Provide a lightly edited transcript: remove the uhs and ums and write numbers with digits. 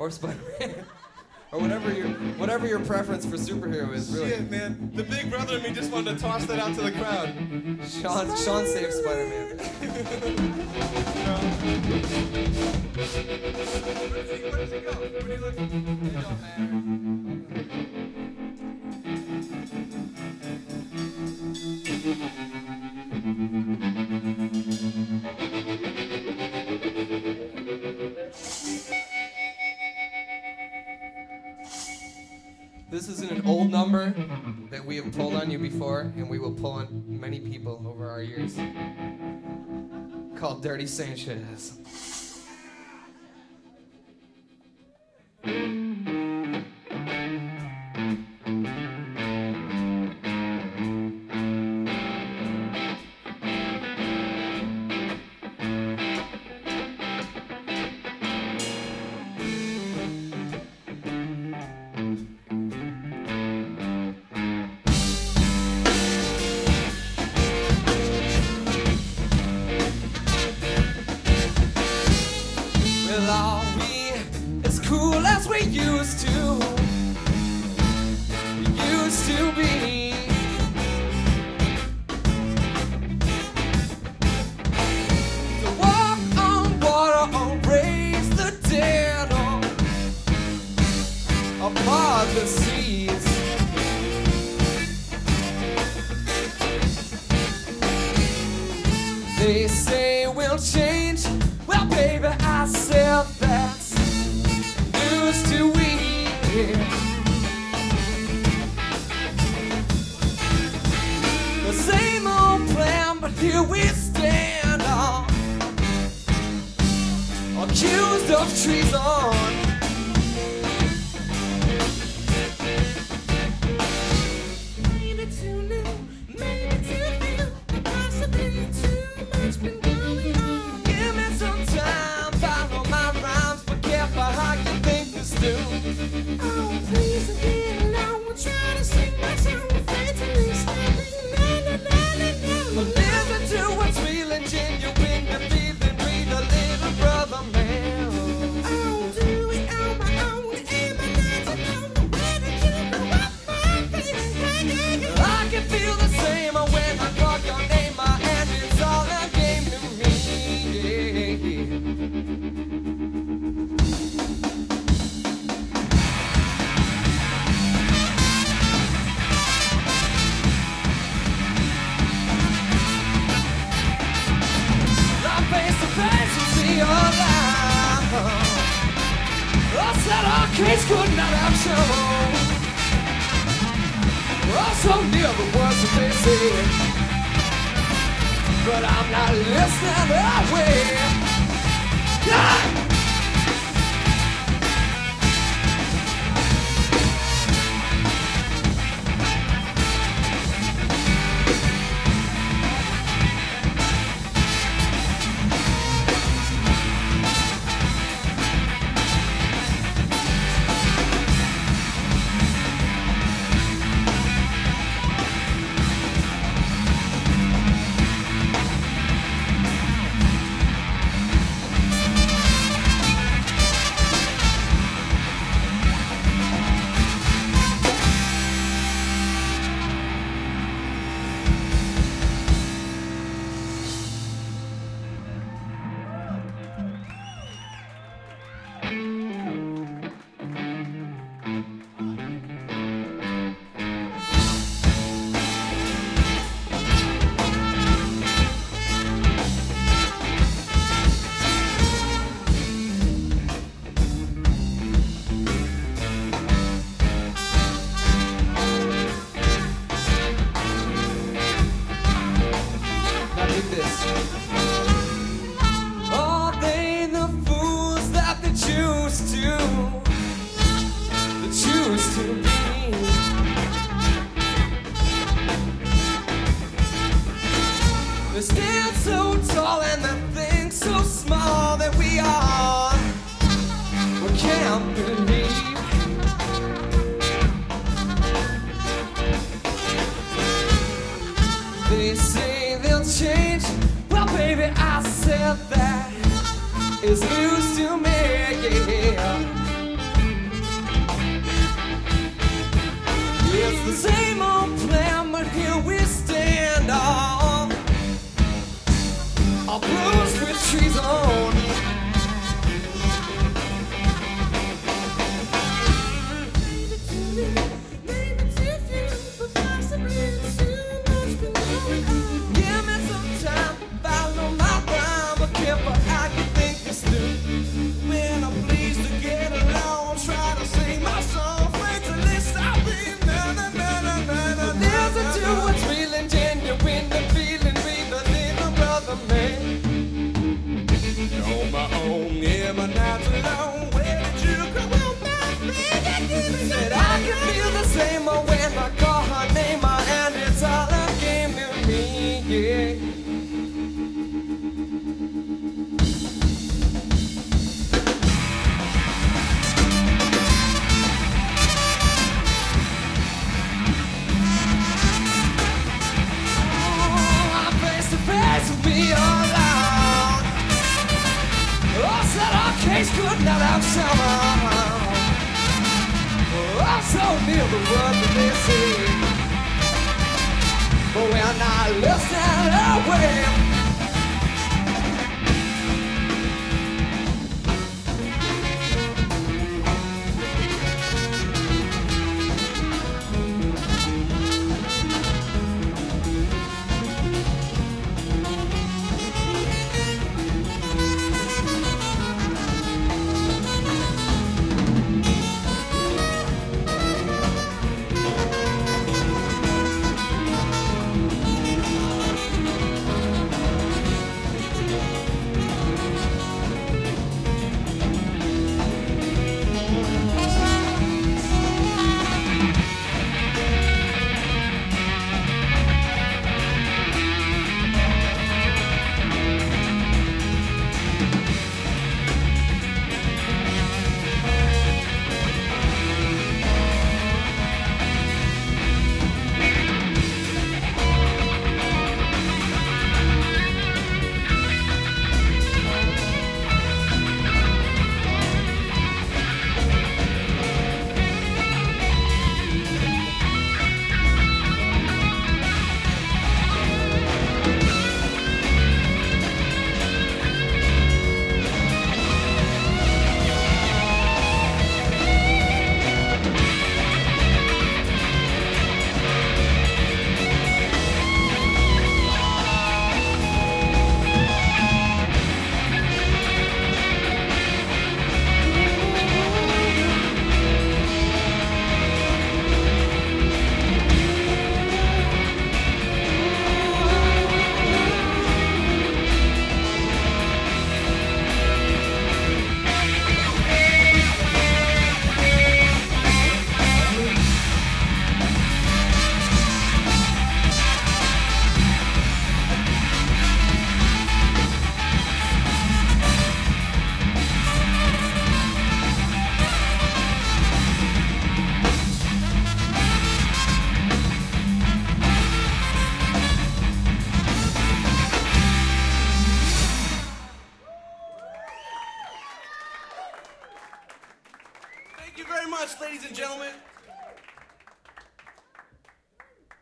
or Spider-Man. Or whatever your preference for superhero is, really. Shit, man. The big brother in me just wanted to toss that out to the crowd. Sean saved Spider-Man. Where does he go? Where do you look? It don't matter. This is an old number that we have pulled on you before, and we will pull on many people over our years, called Dirty Sanchez. The seas. They say we'll change. Well, baby, I said that's news to we. The same old plan, but here we stand on, accused of treason. Oh, please again, I will try to sing my song with faith and but listen to what's feeling genuine, to feel and breathe a little brother man. I'll do it on my own, and my nights are on the way to keep my feelings. I can feel the same when I call your name, and it's all a game to me. Face to face with the alive. I said our case could not have shown. Oh, so near the words that they said, but I'm not listening that way. Yeah! Stand so tall and the things so small that we are. We can't believe. They say they'll change. Well, baby, I said that is news to me. Yeah. Same old plan, but here we stand. All bruised with treason. Give me some time, follow my rhyme, but careful how you think it's through. When I'm pleased to get along, try to sing my song, frankly, stop being there's a too much feeling genuine, the feeling breathing in a brother man. On my own, yeah, my nights alone. Where did you come on, my baby? Said I can feel the same when I call her name, and it's all a game to me, yeah. Could not have somehow. I'm so near the word that they say, but we're not listening away. Thank you very much, ladies and gentlemen.